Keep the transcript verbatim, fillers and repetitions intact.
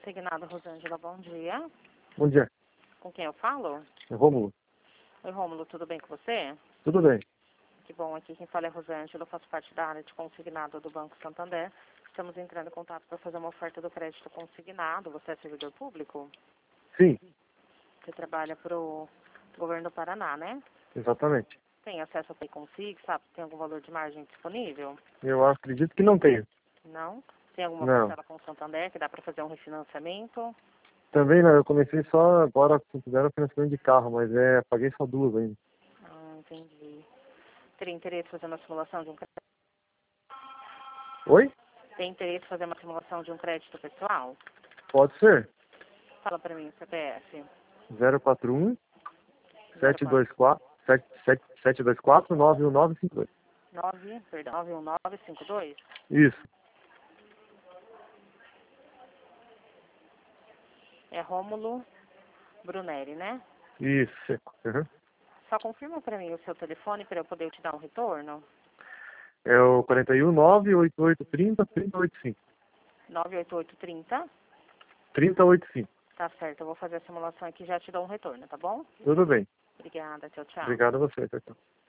Consignado Rosângela, bom dia. Bom dia. Com quem eu falo? É Rômulo. Oi, Rômulo, tudo bem com você? Tudo bem. Que bom, aqui quem fala é Rosângela, eu faço parte da área de consignado do Banco Santander. Estamos entrando em contato para fazer uma oferta do crédito consignado. Você é servidor público? Sim, Você trabalha para o governo do Paraná, né? exatamente. Tem acesso ao Pay Consig, sabe? Tem algum valor de margem disponível? Eu acredito que não tenho. Não? Tem alguma Não. parcela com o Santander que dá para fazer um refinanciamento? Também não, eu comecei só agora, se fizeram financiamento de carro, mas é, paguei só duas ainda. Ah, entendi. Teria interesse em fazer uma simulação de um crédito? Oi? Tem interesse em fazer uma simulação de um crédito pessoal? Pode ser. Fala para mim, C P F. zero quatro um, zero sete quatro dois quatro, sete dois quatro, nove um nove cinco dois. nove, perdão, nove um nove cinco dois. Isso, É Rômulo Bruneri, né? isso. Uhum. Só confirma para mim o seu telefone para eu poder te dar um retorno. É o quarenta e um, nove oito oito três zero, três zero oito cinco. nove oito oito três zero. três zero oito cinco. Tá certo, eu vou fazer a simulação aqui e já te dou um retorno, tá bom? Tudo bem. Obrigada, tchau, tchau. Obrigado a você, Tchau.